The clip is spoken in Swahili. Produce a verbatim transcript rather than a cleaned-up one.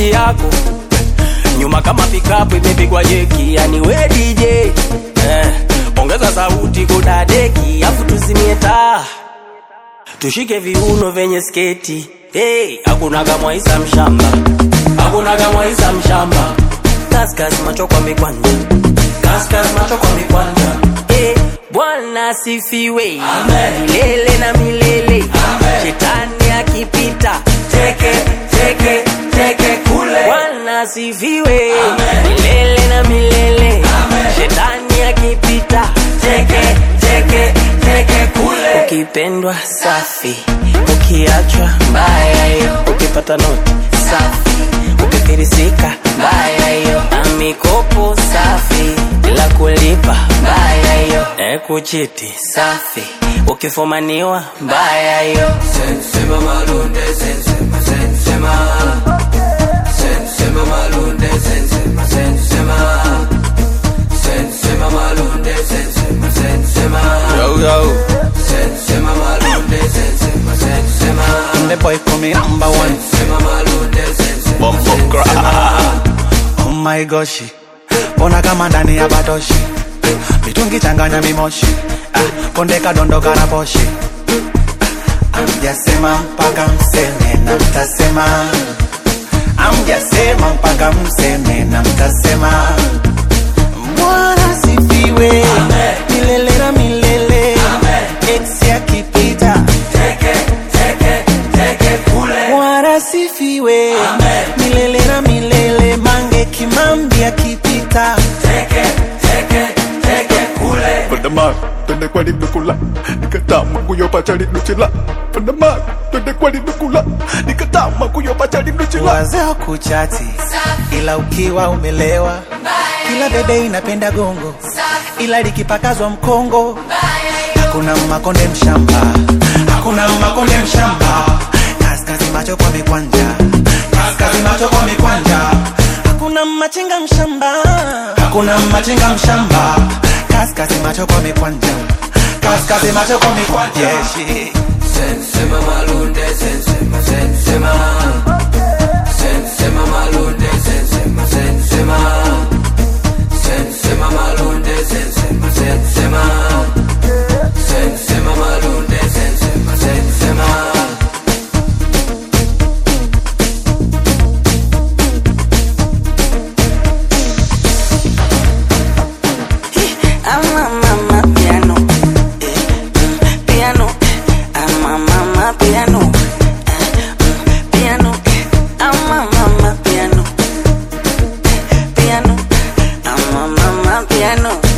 sauti yako nyuma kama pickup imepigwa jeki, yani we D J eh, ongeza sauti kudadeki, afu tuzimie taa tushike viuno venye sketi. Hey, hakuna kama Isa mshamba, hakuna kama Isa mshamba. Kaskas macho kwa mikwanja, kaskas macho kwa mikwanja. Hey, Bwana sifiwe, amen. Milele na milele, amen. Shetani akipita teke teke teke kule. Bwana sifiwe, amen. Milele na milele, amen. Shetani akipita teke teke teke kule. Ukipendwa safi, ukiachwa mbaya yo. Ukipata noti safi, ukifirisika mbaya yo. Amikopo safi, bila kulipa mbaya yo. Ekuchiti safi, ukifumaniwa mbaya yo. Sensema malunde, sensema, sensema. Sensema malunde, sensema, sensema. Sensema malunde, sensema, sensema. Yo, yo. Sensema malunde, sensema, sensema. The boy call me number one. Sensema malunde, sensema, Bumbo sensema. Oh my gosh, pona kama ndani ya batoshi, mitungi changanya mimoshi, ah, konde kadondoka na poshi. Amjasema mpaka mseme na mtasema, amjasema mpaka mseme na mtasema. Bwana sifiwe, amen. Milele na milele, amen. Ex ya kipita Teke, teke, teke kule. Bwana sifiwe, amen. Milele na milele, mange kimambi ya kipita Teke, teke, teke kule. Pandama, twende kwa lidukula, nikatama kuyopa chali nuchila. Pandama, twende kwa lidukula, nikatama kuyopa chali nuchila. Wazeo kuchati, ila ukiwa umelewa, kila bebe inapenda gongo, ila likipakazwa mkongo. Hakuna makonde mshamba, hakuna makonde mshamba. Kaskazi macho kwa mikwanja, kaskazi macho kwa mikwanja. Hakuna machinga mshamba, hakuna machinga mshamba. Kaskazi macho kwa mikwanja, kaskazi macho kwa mikwanja. Yeah, Sensema malunde, sensema, sensema. Sensema malunde, sensema, sensema. Sensema malunde, sensema, sensema. Sensema malunde, sensema, sensema. Ama mama piano, eh, piano, ama mama piano, eh, piano, ama mama piano, piano, ama mama piano.